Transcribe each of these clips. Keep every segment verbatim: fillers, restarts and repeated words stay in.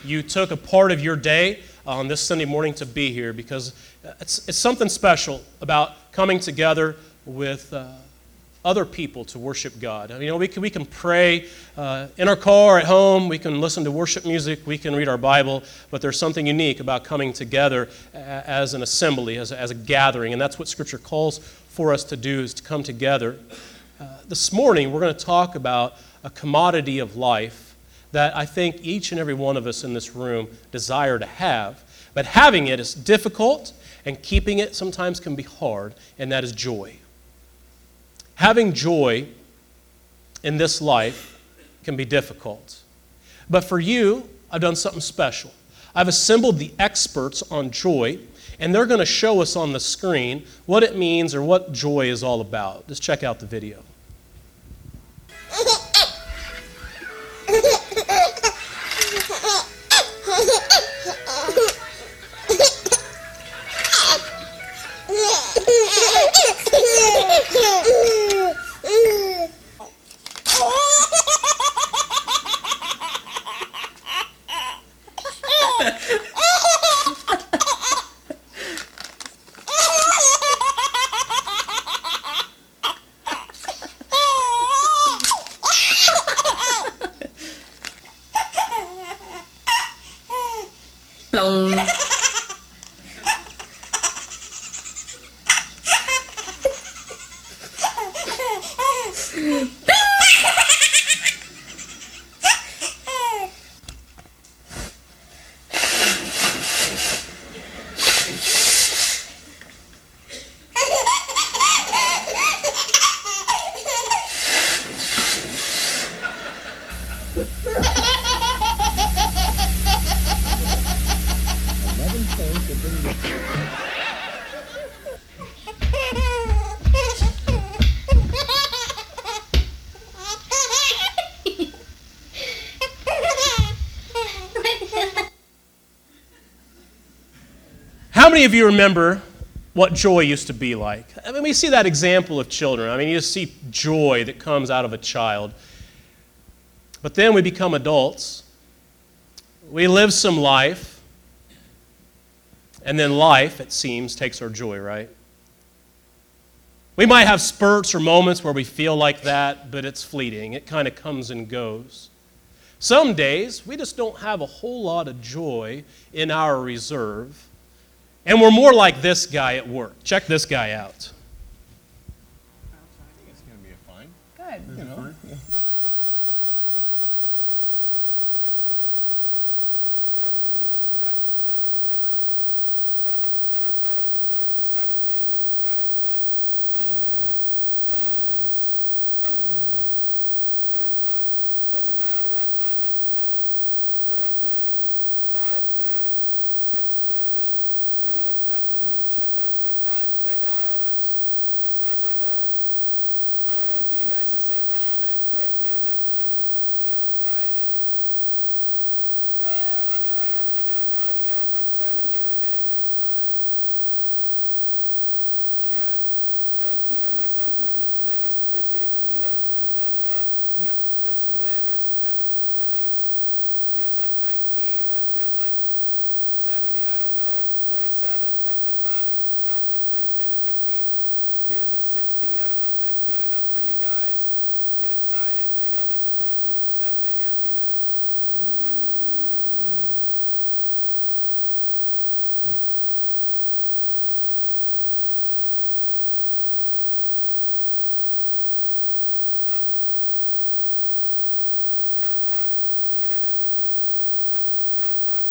you took a part of your day on this Sunday morning to be here, because it's, it's something special about coming together with uh, other people to worship God. You know, we can, we can pray uh, in our car, at home, we can listen to worship music, we can read our Bible, but there's something unique about coming together as an assembly, as a, as a gathering, and that's what Scripture calls for us to do, is to come together. Uh, this morning, we're going to talk about a commodity of life that I think each and every one of us in this room desire to have, but having it is difficult, and keeping it sometimes can be hard, and that is joy. Having joy in this life can be difficult. But for you, I've done something special. I've assembled the experts on joy, and they're going to show us on the screen what it means or what joy is all about. Just check out the video. How many of you remember what joy used to be like? I mean, we see that example of children. I mean, you just see joy that comes out of a child. But then we become adults. We live some life. And then life, it seems, takes our joy, right? We might have spurts or moments where we feel like that, but it's fleeting. It kind of comes and goes. Some days, we just don't have a whole lot of joy in our reserve. And we're more like this guy at work. Check this guy out. I think it's going to be a fine. Good. You know, yeah, it'll be fine. Could be worse. Has been worse. Well, because you guys are dragging me down. You guys keep, well, every time I get done with the seven day, you guys are like, oh, gosh, oh. Every time. Doesn't matter what time I come on. four thirty, five thirty, six thirty. And then you expect me to be chipper for five straight hours. That's miserable. I want you guys to say, wow, that's great news. It's going to be sixty on Friday. Well, I mean, what do you want me to do, Lottie? I'll put seventy every day next time. God. Yeah. Thank you. And some, Mister Davis appreciates it. He knows when to bundle up. Yep. There's some wind, there's some temperature, twenties. Feels like nineteen, or it feels like seventy, I don't know. forty-seven, partly cloudy, southwest breeze ten to fifteen. Here's a sixty. I don't know if that's good enough for you guys. Get excited. Maybe I'll disappoint you with the seven day here in a few minutes. Is he done? That was terrifying. The internet would put it this way. That was terrifying.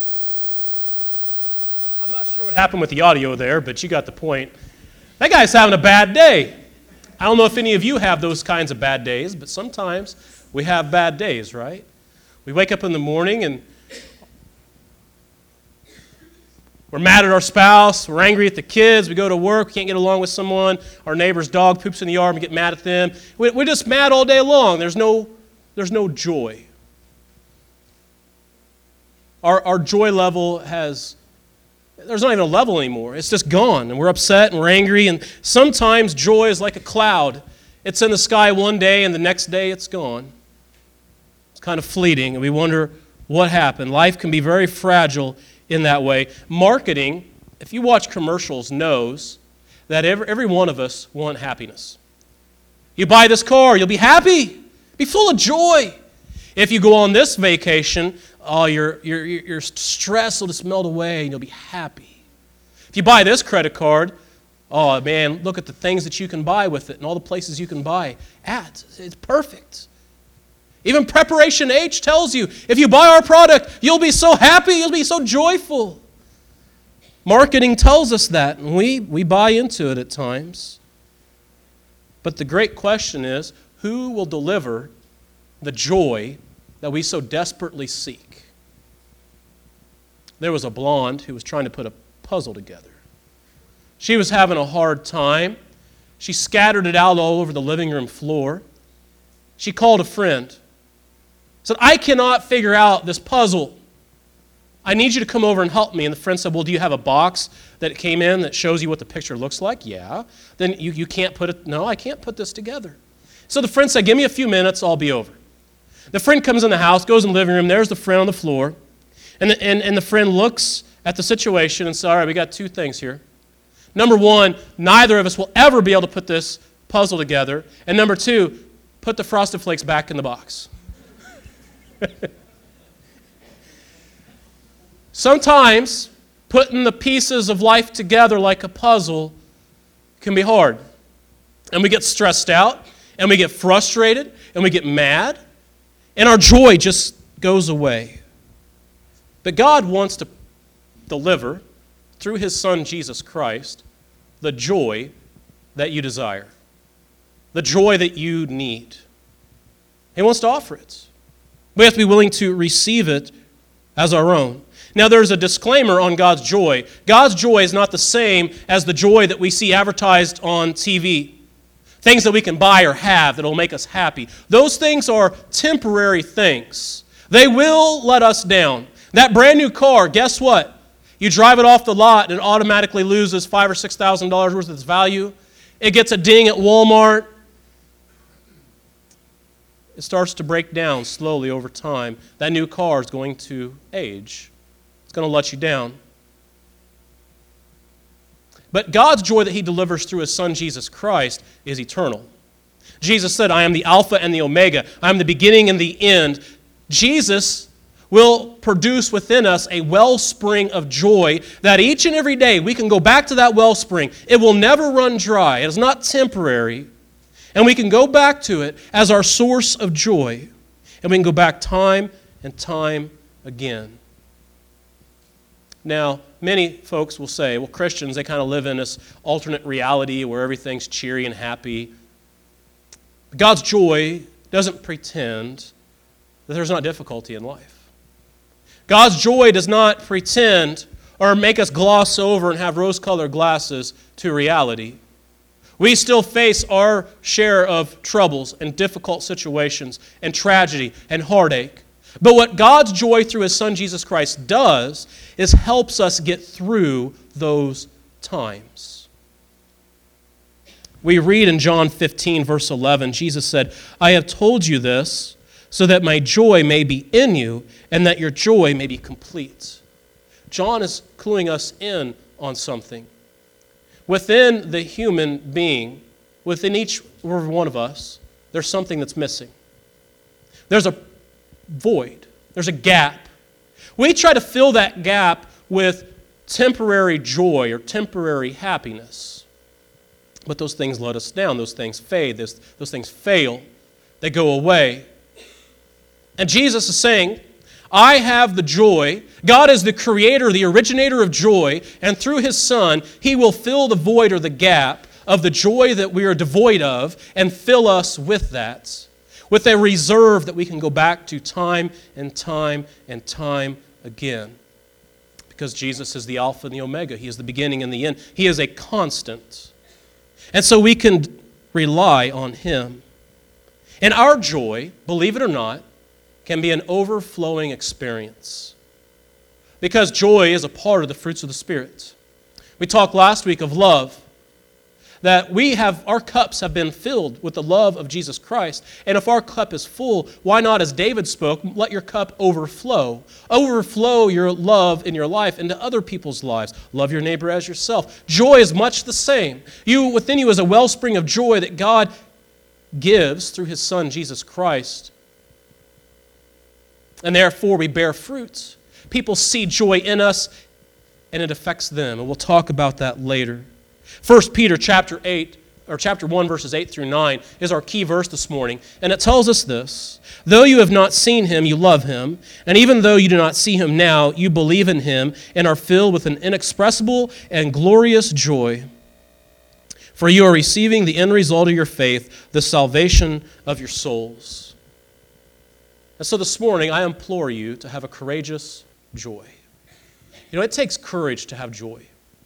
I'm not sure what happened with the audio there, but you got the point. That guy's having a bad day. I don't know if any of you have those kinds of bad days, but sometimes we have bad days, right? We wake up in the morning and we're mad at our spouse, we're angry at the kids, we go to work, we can't get along with someone, our neighbor's dog poops in the yard and we get mad at them. We're just mad all day long. There's no, there's no joy. Our, our joy level has... There's not even a level anymore. It's just gone, and we're upset and we're angry, and sometimes joy is like a cloud. It's in the sky one day, and the next day it's gone. It's kind of fleeting, and we wonder what happened. Life can be very fragile in that way. Marketing, if you watch commercials, knows that every, every one of us want happiness. You buy this car, you'll be happy, be full of joy. If you go on this vacation, oh, your, your, your stress will just melt away and you'll be happy. If you buy this credit card, oh man, look at the things that you can buy with it and all the places you can buy at. It's perfect. Even Preparation H tells you, if you buy our product, you'll be so happy, you'll be so joyful. Marketing tells us that, and we, we buy into it at times. But the great question is, who will deliver the joy that we so desperately seek? There was a blonde who was trying to put a puzzle together. She was having a hard time. She scattered it out all over the living room floor. She called a friend. Said, I cannot figure out this puzzle. I need you to come over and help me. And the friend said, well, do you have a box that came in that shows you what the picture looks like? Yeah. Then you, you can't put it, no, I can't put this together. So the friend said, give me a few minutes, I'll be over. The friend comes in the house, goes in the living room, there's the friend on the floor. And the, and, and the friend looks at the situation and says, all right, we got two things here. Number one, neither of us will ever be able to put this puzzle together. And number two, put the Frosted Flakes back in the box. Sometimes putting the pieces of life together like a puzzle can be hard. And we get stressed out, and we get frustrated, and we get mad, and our joy just goes away. But God wants to deliver, through His Son Jesus Christ, the joy that you desire, the joy that you need. He wants to offer it. We have to be willing to receive it as our own. Now, there's a disclaimer on God's joy. God's joy is not the same as the joy that we see advertised on T V. Things that we can buy or have that will make us happy. Those things are temporary things. They will let us down. That brand new car, guess what? You drive it off the lot and it automatically loses five thousand or six thousand dollars worth of its value. It gets a ding at Walmart. It starts to break down slowly over time. That new car is going to age. It's going to let you down. But God's joy that He delivers through His Son Jesus Christ is eternal. Jesus said, I am the Alpha and the Omega. I am the beginning and the end. Jesus will produce within us a wellspring of joy that each and every day we can go back to that wellspring. It will never run dry. It is not temporary. And we can go back to it as our source of joy. And we can go back time and time again. Now, many folks will say, well, Christians, they kind of live in this alternate reality where everything's cheery and happy. God's joy doesn't pretend that there's not difficulty in life. God's joy does not pretend or make us gloss over and have rose-colored glasses to reality. We still face our share of troubles and difficult situations and tragedy and heartache. But what God's joy through His Son Jesus Christ does is helps us get through those times. We read in John fifteen, verse eleven, Jesus said, I have told you this so that my joy may be in you and that your joy may be complete. John is cluing us in on something. Within the human being, within each one of us, there's something that's missing. There's a void. There's a gap. We try to fill that gap with temporary joy or temporary happiness. But those things let us down. Those things fade. Those, those things fail. They go away. And Jesus is saying, I have the joy. God is the creator, the originator of joy, and through His Son, He will fill the void or the gap of the joy that we are devoid of and fill us with that, with a reserve that we can go back to time and time and time again. Because Jesus is the Alpha and the Omega. He is the beginning and the end. He is a constant. And so we can rely on Him. And our joy, believe it or not, can be an overflowing experience. Because joy is a part of the fruits of the Spirit. We talked last week of love. that we have, our cups have been filled with the love of Jesus Christ. And if our cup is full, why not, as David spoke, let your cup overflow. Overflow your love in your life into other people's lives. Love your neighbor as yourself. Joy is much the same. You, within you is a wellspring of joy that God gives through His Son, Jesus Christ. And therefore we bear fruit. People see joy in us, and it affects them. And we'll talk about that later. First Peter chapter eight, or chapter one, verses eight through nine, is our key verse this morning. And it tells us this: though you have not seen Him, you love Him. And even though you do not see Him now, you believe in Him and are filled with an inexpressible and glorious joy. For you are receiving the end result of your faith, the salvation of your souls. And so this morning, I implore you to have a courageous joy. You know, it takes courage to have joy.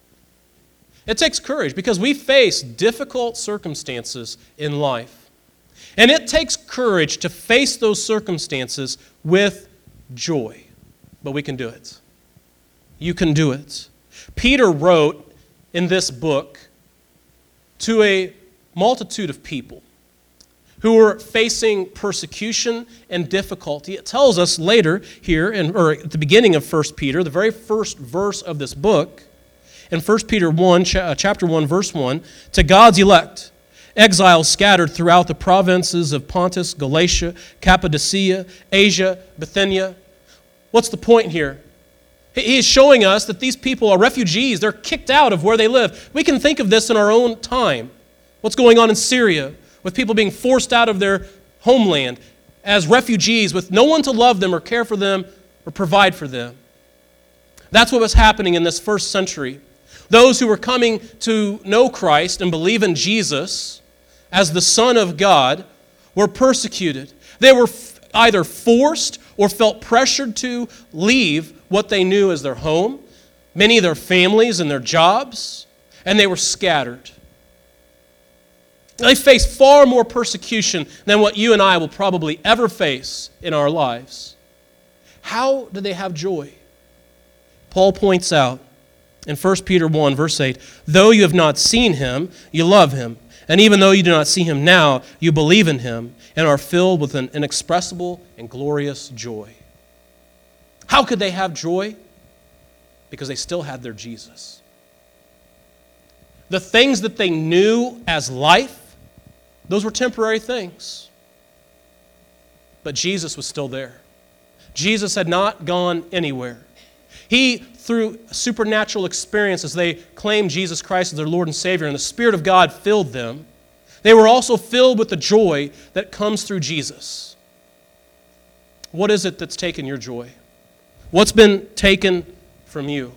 It takes courage because we face difficult circumstances in life. And it takes courage to face those circumstances with joy. But we can do it. You can do it. Peter wrote in this book to a multitude of people who were facing persecution and difficulty. It tells us later here, in, or at the beginning of First Peter, the very first verse of this book, in First Peter one, chapter one, verse one, to God's elect, exiles scattered throughout the provinces of Pontus, Galatia, Cappadocia, Asia, Bithynia. What's the point here? He is showing us that these people are refugees. They're kicked out of where they live. We can think of this in our own time. What's going on in Syria with people being forced out of their homeland as refugees with no one to love them or care for them or provide for them. That's what was happening in this first century. Those who were coming to know Christ and believe in Jesus as the Son of God were persecuted. They were f- either forced or felt pressured to leave what they knew as their home, many of their families and their jobs, and they were scattered. They faced far more persecution than what you and I will probably ever face in our lives. How do they have joy? Paul points out in First Peter one, verse eight, though you have not seen Him, you love Him. And even though you do not see Him now, you believe in Him and are filled with an inexpressible and glorious joy. How could they have joy? Because they still had their Jesus. The things that they knew as life, those were temporary things. But Jesus was still there. Jesus had not gone anywhere. He, through supernatural experiences, they claimed Jesus Christ as their Lord and Savior, and the Spirit of God filled them. They were also filled with the joy that comes through Jesus. What is it that's taken your joy? What's been taken from you?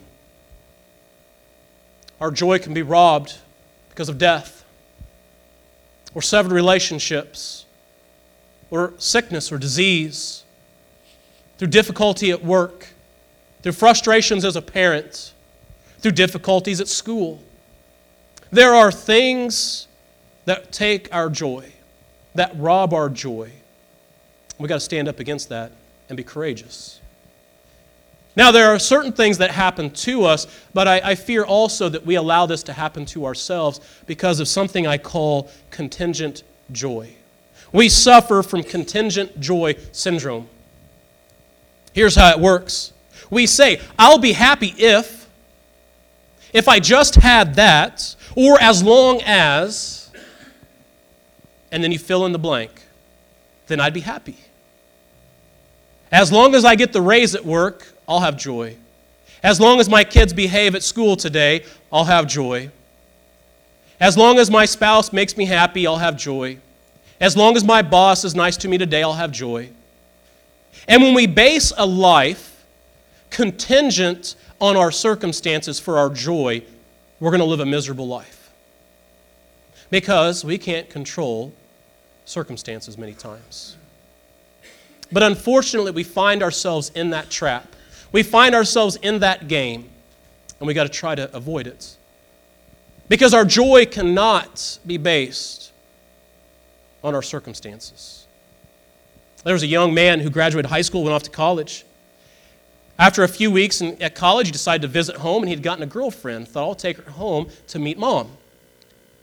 Our joy can be robbed because of death, or severed relationships, or sickness or disease, through difficulty at work, through frustrations as a parent, through difficulties at school. There are things that take our joy, that rob our joy. We've got to stand up against that and be courageous. Now, there are certain things that happen to us, but I, I fear also that we allow this to happen to ourselves because of something I call contingent joy. We suffer from contingent joy syndrome. Here's how it works. We say, I'll be happy if, if I just had that, or as long as, and then you fill in the blank, then I'd be happy. As long as I get the raise at work, I'll have joy. As long as my kids behave at school today, I'll have joy. As long as my spouse makes me happy, I'll have joy. As long as my boss is nice to me today, I'll have joy. And when we base a life contingent on our circumstances for our joy, we're going to live a miserable life. Because we can't control circumstances many times. But unfortunately, we find ourselves in that trap. We find ourselves in that game, and we got to try to avoid it. Because our joy cannot be based on our circumstances. There was a young man who graduated high school, went off to college. After a few weeks in, at college, he decided to visit home, and he'd gotten a girlfriend. Thought, I'll take her home to meet Mom.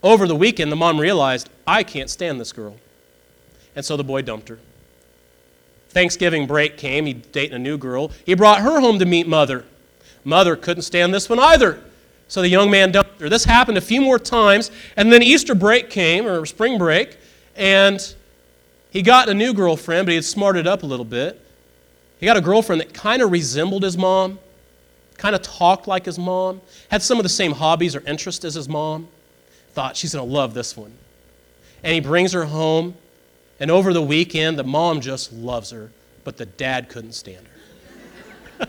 Over the weekend, the mom realized, I can't stand this girl. And so the boy dumped her. Thanksgiving break came. He's dating a new girl. He brought her home to meet mother. Mother couldn't stand this one either. So the young man dumped her. This happened a few more times. And then Easter break came, or spring break, and he got a new girlfriend, but he had smarted up a little bit. He got a girlfriend that kind of resembled his mom, kind of talked like his mom, had some of the same hobbies or interests as his mom. Thought, she's going to love this one. And he brings her home, and over the weekend, the mom just loves her, but the dad couldn't stand her.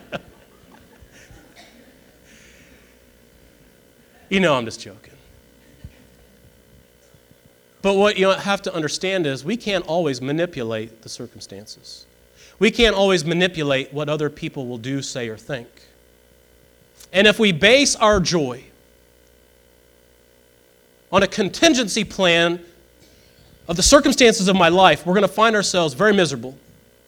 You know I'm just joking. But what you have to understand is we can't always manipulate the circumstances. We can't always manipulate what other people will do, say, or think. And if we base our joy on a contingency plan of the circumstances of my life, we're going to find ourselves very miserable,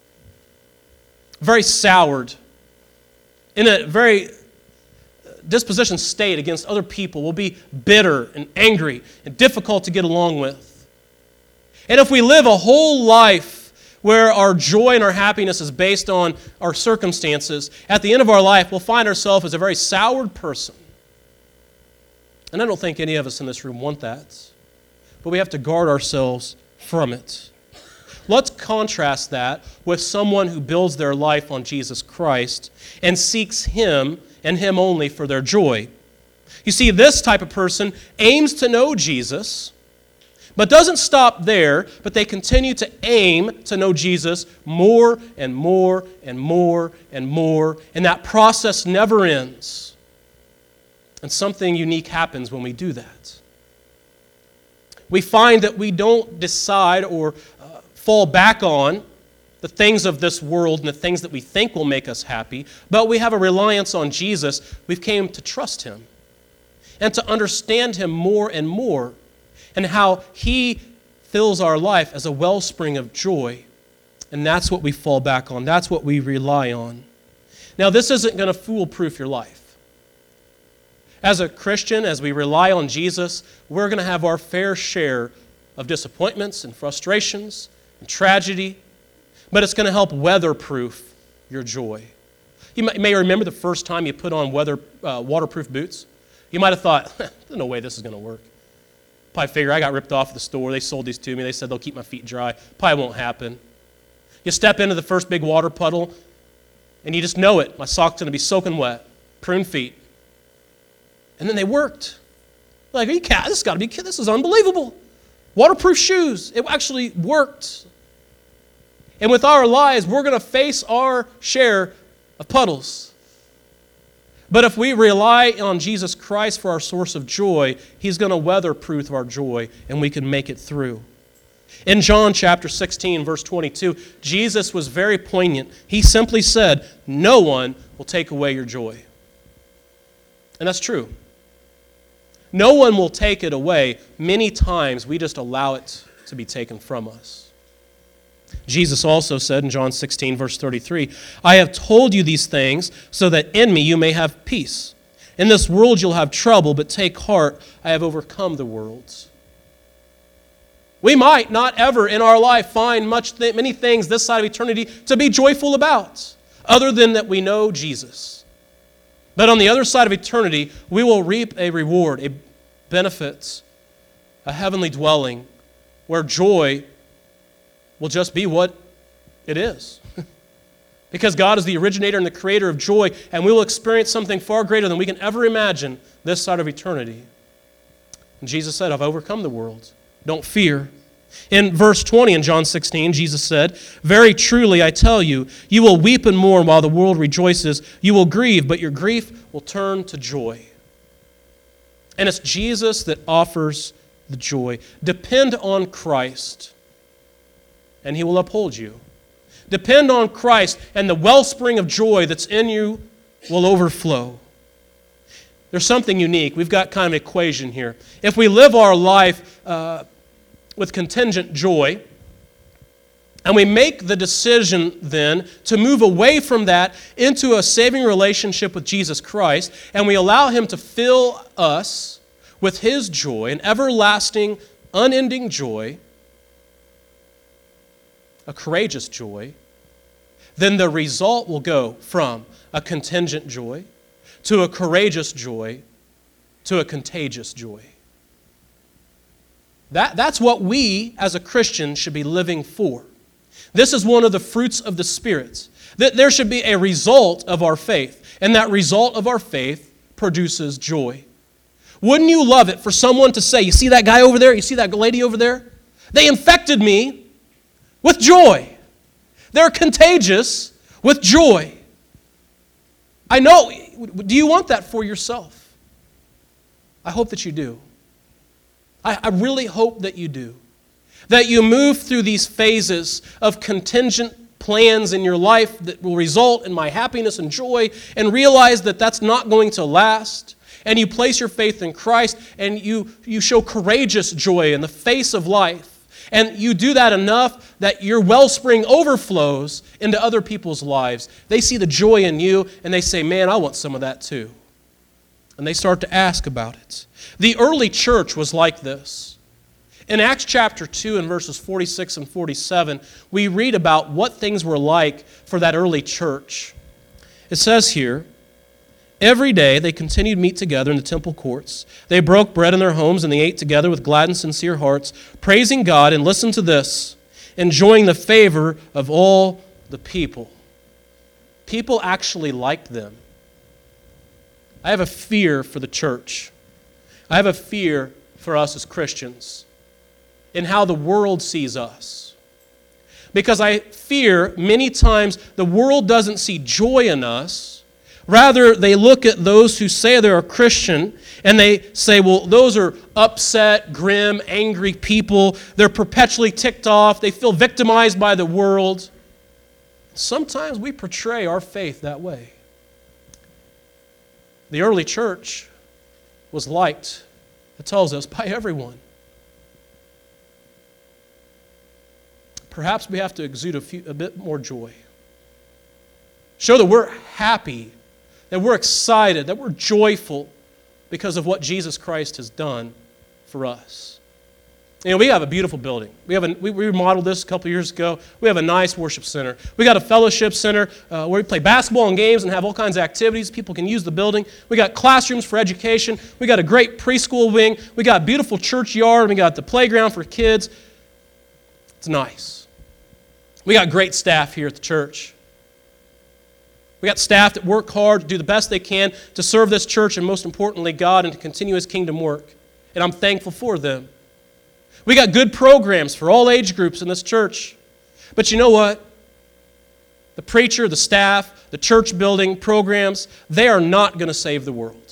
very soured, in a very disposition state against other people. We'll be bitter and angry and difficult to get along with. And if we live a whole life where our joy and our happiness is based on our circumstances, at the end of our life, we'll find ourselves as a very soured person. And I don't think any of us in this room want that. But we have to guard ourselves from it. Let's contrast that with someone who builds their life on Jesus Christ and seeks Him and Him only for their joy. You see, this type of person aims to know Jesus, but doesn't stop there, but they continue to aim to know Jesus more and more and more and more, and that process never ends. And something unique happens when we do that. We find that we don't decide or uh, fall back on the things of this world and the things that we think will make us happy, but we have a reliance on Jesus. We've came to trust Him and to understand Him more and more, and how He fills our life as a wellspring of joy. And that's what we fall back on. That's what we rely on. Now, this isn't going to foolproof your life. As a Christian, as we rely on Jesus, we're going to have our fair share of disappointments and frustrations and tragedy, but it's going to help weatherproof your joy. You may remember the first time you put on weather, uh, waterproof boots. You might have thought, there's no way this is going to work. Probably figure I got ripped off at the store. They sold these to me. They said they'll keep my feet dry. Probably won't happen. You step into the first big water puddle, and you just know it. My sock's going to be soaking wet. Prune feet. And then they worked. Like, are you cat? This has got to be, this is unbelievable. Waterproof shoes. It actually worked. And with our lives, we're going to face our share of puddles. But if we rely on Jesus Christ for our source of joy, He's going to weatherproof our joy, and we can make it through. In John chapter sixteen, verse twenty-two, Jesus was very poignant. He simply said, "No one will take away your joy." And that's true. No one will take it away. Many times we just allow it to be taken from us. Jesus also said in John sixteen, verse thirty-three, "I have told you these things so that in me you may have peace. In this world you'll have trouble, but take heart, I have overcome the world." We might not ever in our life find much th- many things this side of eternity to be joyful about, other than that we know Jesus. But on the other side of eternity, we will reap a reward, a benefit, a heavenly dwelling, where joy will just be what it is. Because God is the originator and the creator of joy, and we will experience something far greater than we can ever imagine this side of eternity. And Jesus said, "I've overcome the world. Don't fear." In verse twenty in John sixteen, Jesus said, "Very truly I tell you, you will weep and mourn while the world rejoices. You will grieve, but your grief will turn to joy." And it's Jesus that offers the joy. Depend on Christ, and He will uphold you. Depend on Christ, and the wellspring of joy that's in you will overflow. There's something unique. We've got kind of an equation here. If we live our life uh, with contingent joy, and we make the decision then to move away from that into a saving relationship with Jesus Christ, and we allow Him to fill us with His joy, an everlasting, unending joy, a courageous joy, then the result will go from a contingent joy to a courageous joy to a contagious joy. That, that's what we as a Christian should be living for. This is one of the fruits of the Spirit. That there should be a result of our faith, and that result of our faith produces joy. Wouldn't you love it for someone to say, you see that guy over there? You see that lady over there? They infected me with joy. They're contagious with joy. I know. Do you want that for yourself? I hope that you do. I, I really hope that you do. That you move through these phases of contingent plans in your life that will result in my happiness and joy, and realize that that's not going to last. And you place your faith in Christ, and you, you show courageous joy in the face of life. And you do that enough that your wellspring overflows into other people's lives. They see the joy in you, and they say, man, I want some of that too. And they start to ask about it. The early church was like this. In Acts chapter two and verses forty-six and forty-seven, we read about what things were like for that early church. It says here, every day they continued to meet together in the temple courts. They broke bread in their homes, and they ate together with glad and sincere hearts, praising God, and listen to this, enjoying the favor of all the people. People actually liked them. I have a fear for the church. I have a fear for us as Christians in how the world sees us. Because I fear many times the world doesn't see joy in us. Rather, they look at those who say they're a Christian and they say, well, those are upset, grim, angry people. They're perpetually ticked off. They feel victimized by the world. Sometimes we portray our faith that way. The early church was liked, it tells us, by everyone. Perhaps we have to exude a, few, a bit more joy. Show that we're happy, that we're excited, that we're joyful because of what Jesus Christ has done for us. You know, we have a beautiful building. We have a, we remodeled this a couple years ago. We have a nice worship center. We got a fellowship center uh, where we play basketball and games and have all kinds of activities. People can use the building. We got classrooms for education. We got a great preschool wing. We got a beautiful church yard. We got the playground for kids. It's nice. We got great staff here at the church. We got staff that work hard to do the best they can to serve this church and, most importantly, God, and to continue His kingdom work. And I'm thankful for them. We got good programs for all age groups in this church. But you know what? The preacher, the staff, the church building programs, they are not going to save the world.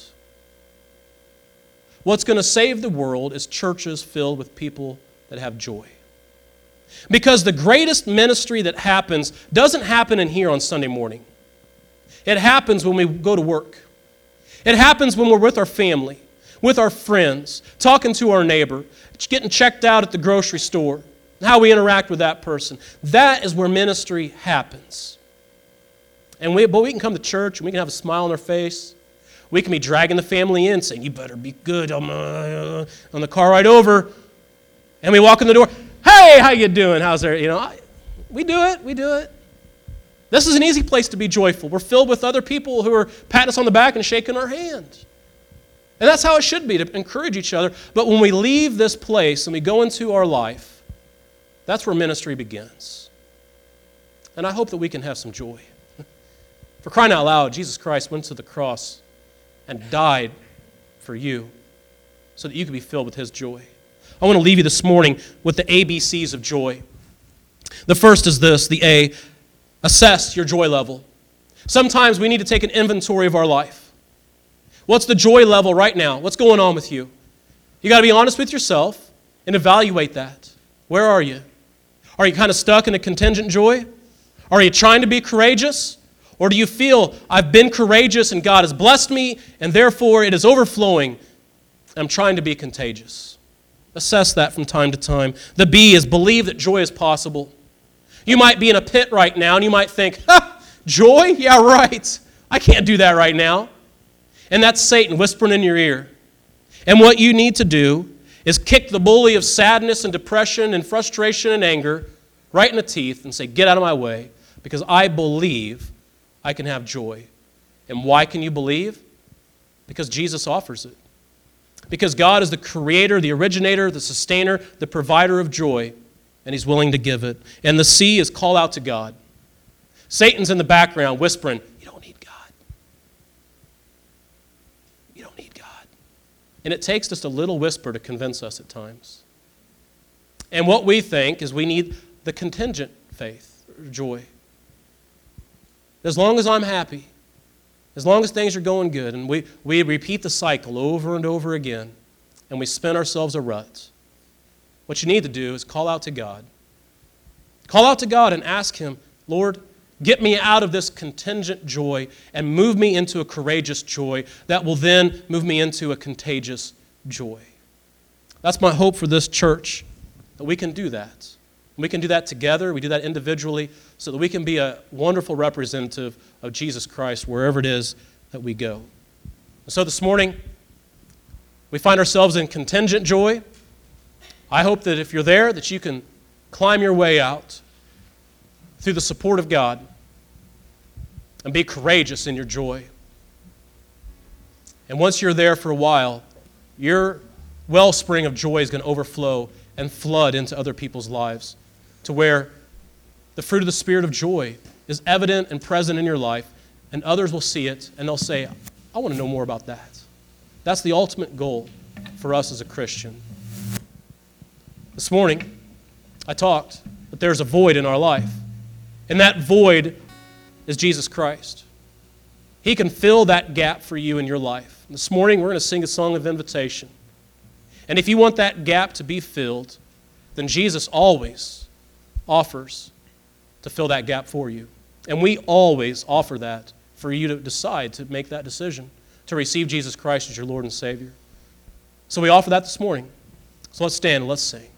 What's going to save the world is churches filled with people that have joy. Because the greatest ministry that happens doesn't happen in here on Sunday morning. It happens when we go to work. It happens when we're with our family, with our friends, talking to our neighbor, getting checked out at the grocery store, how we interact with that person. That is where ministry happens. And we, but we can come to church and we can have a smile on our face. We can be dragging the family in, saying, you better be good on, uh, on the car ride over. And we walk in the door, hey, how you doing? How's there? You know, I, we do it, we do it. This is an easy place to be joyful. We're filled with other people who are patting us on the back and shaking our hand. And that's how it should be, to encourage each other. But when we leave this place and we go into our life, that's where ministry begins. And I hope that we can have some joy. For crying out loud, Jesus Christ went to the cross and died for you so that you could be filled with His joy. I want to leave you this morning with the A B Cs of joy. The first is this, the A, assess your joy level. Sometimes we need to take an inventory of our life. What's the joy level right now? What's going on with you? You got to be honest with yourself and evaluate that. Where are you? Are you kind of stuck in a contingent joy? Are you trying to be courageous? Or do you feel, I've been courageous and God has blessed me and therefore it is overflowing? I'm trying to be contagious. Assess that from time to time. The B is believe that joy is possible. You might be in a pit right now and you might think, ha, joy? Yeah, right. I can't do that right now. And that's Satan whispering in your ear. And what you need to do is kick the bully of sadness and depression and frustration and anger right in the teeth and say, get out of my way, because I believe I can have joy. And why can you believe? Because Jesus offers it. Because God is the creator, the originator, the sustainer, the provider of joy, and He's willing to give it. And the C is call out to God. Satan's in the background whispering, you don't need God. You don't need God. And it takes just a little whisper to convince us at times. And what we think is we need the contingent faith, or joy. As long as I'm happy, as long as things are going good, and we, we repeat the cycle over and over again, and we spin ourselves a rut, what you need to do is call out to God. Call out to God and ask Him, Lord, get me out of this contingent joy and move me into a courageous joy that will then move me into a contagious joy. That's my hope for this church, that we can do that. We can do that together. We do that individually so that we can be a wonderful representative of Jesus Christ wherever it is that we go. And so this morning, we find ourselves in contingent joy. I hope that if you're there, that you can climb your way out through the support of God and be courageous in your joy. And once you're there for a while, your wellspring of joy is going to overflow and flood into other people's lives, to where the fruit of the Spirit of joy is evident and present in your life, and others will see it, and they'll say, I want to know more about that. That's the ultimate goal for us as a Christian. This morning, I talked that there's a void in our life, and that void is Jesus Christ. He can fill that gap for you in your life. This morning, we're going to sing a song of invitation. And if you want that gap to be filled, then Jesus always offers to fill that gap for you. And we always offer that for you to decide to make that decision, to receive Jesus Christ as your Lord and Savior. So we offer that this morning. So let's stand and let's sing.